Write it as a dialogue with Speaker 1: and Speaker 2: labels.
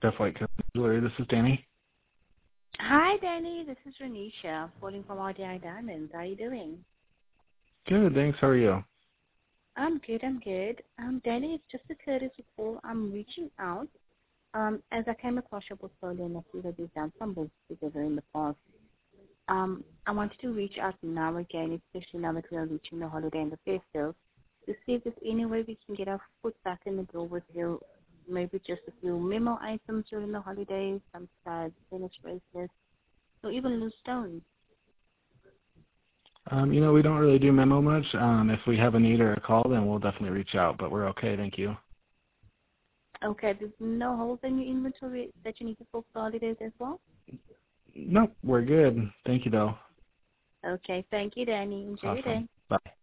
Speaker 1: Jeff White Jewelry. This is Danny.
Speaker 2: Hi, Danny. This is Renisha, calling from RDI Diamonds. How are you doing?
Speaker 1: Good, thanks. How are you?
Speaker 2: I'm good. Danny, it's just a courtesy call. I'm reaching out as I came across your portfolio and I see that you've done some books together in the past. I wanted to reach out now again, especially now that we are reaching the holiday and the festive, to see if there's any way we can get our foot back in the door with you. Maybe just a few memo items during the holidays, some studs, tennis bracelets, or even loose stones.
Speaker 1: We don't really do memo much. If we have a need or a call, then we'll definitely reach out, but we're okay, thank you.
Speaker 2: Okay, there's no holes in your inventory that you need to fill for holidays as well?
Speaker 1: Nope, we're good. Thank you, though.
Speaker 2: Okay, thank you, Danny. Enjoy your day.
Speaker 1: Bye.